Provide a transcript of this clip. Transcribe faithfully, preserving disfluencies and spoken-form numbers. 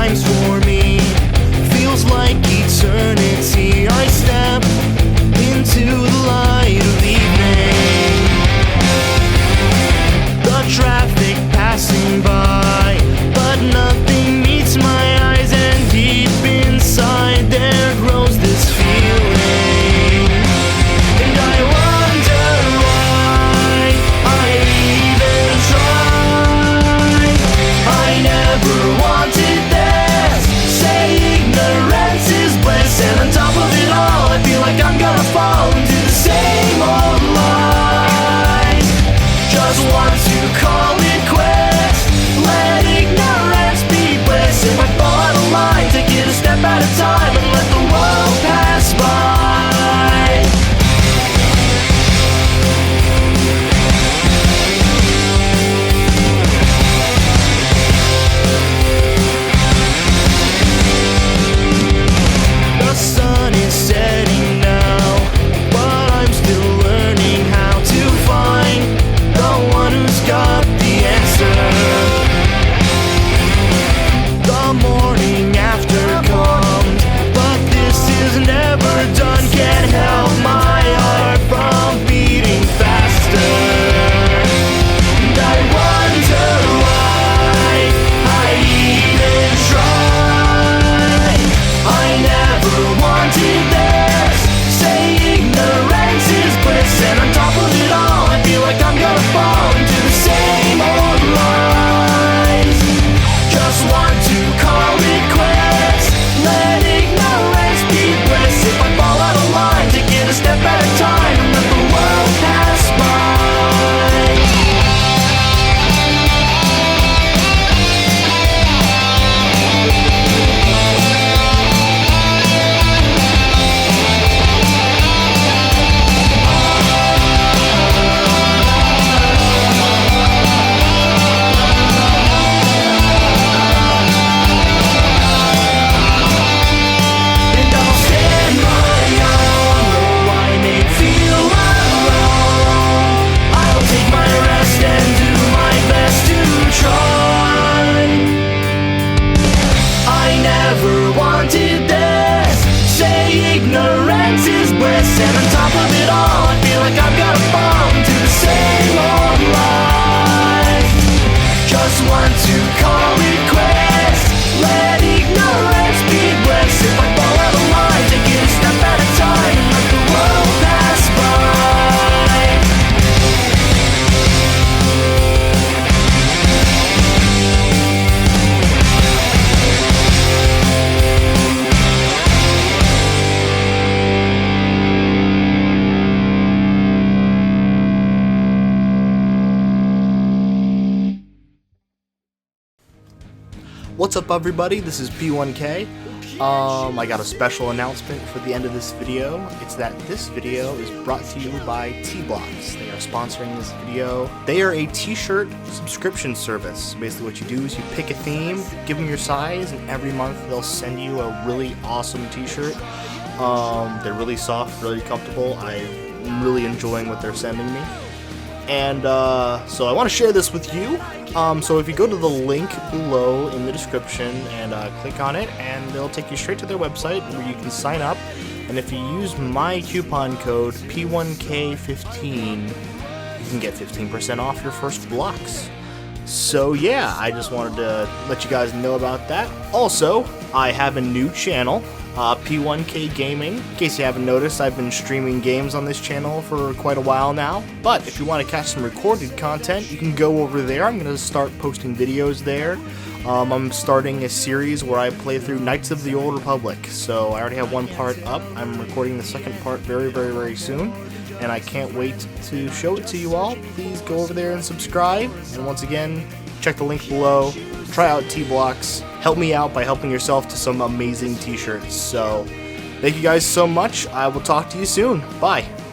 times for me. Feels like eternity. I step into the light of evening. The traffic passing by, but nothing meets my eyes, and deep inside there grows this feeling. And I wonder why I even tried. I never wanted this. Say ignorance is bliss, and on top of it all I feel like I'm gonna fall into the same old lies. Just want to call it quits. Let ignorance be bliss. If I fall out of line, take it a step at a time and let the world pass by. The sun is setting now, but I'm still learning how to find the one who's got the answer. The morning after comes, but this is never done. Can't help my heart from beating faster. And I wonder why I even tried. I never wanted this. Say ignorance is bliss, and on top of it all I feel like I'm gonna fall into the same old lies. Just want to call it quits. Let ignorance be bliss. If I fall out of line, take it a step at a time and let the world pass by. And I'll stand my own, though I may feel alone. I'll take my rest and do my best to try. I never wanted this. Say ignorance is bliss, and on top of it all I feel like I'm gonna fall into the same old lies. Just want to call it quits. Let ignorance be bliss. If I fall out of line, take it a step at a time and let the world pass by. What's up, everybody? This is P one K. Um, I got a special announcement for the end of this video. It's that this video is brought to you by T-Blocks. They are sponsoring this video. They are a t-shirt subscription service. Basically what you do is you pick a theme, give them your size, and every month they'll send you a really awesome t-shirt. Um, they're really soft, really comfortable. I'm really enjoying what they're sending me. And uh, so I want to share this with you. Um, so if you go to the link below in the description and uh, click on it, and it'll take you straight to their website where you can sign up. And if you use my coupon code P one K fifteen, you can get fifteen percent off your first blocks. So yeah, I just wanted to let you guys know about that. Also, I have a new channel. Uh, P one K Gaming. In case you haven't noticed, I've been streaming games on this channel for quite a while now. But if you want to catch some recorded content, you can go over there. I'm going to start posting videos there. Um, I'm starting a series where I play through Knights of the Old Republic. So I already have one part up. I'm recording the second part very, very, very soon. And I can't wait to show it to you all. Please go over there and subscribe. And once again, check the link below. Try out T-Blocks. Help me out by helping yourself to some amazing t-shirts. So, thank you guys so much. I will talk to you soon. Bye.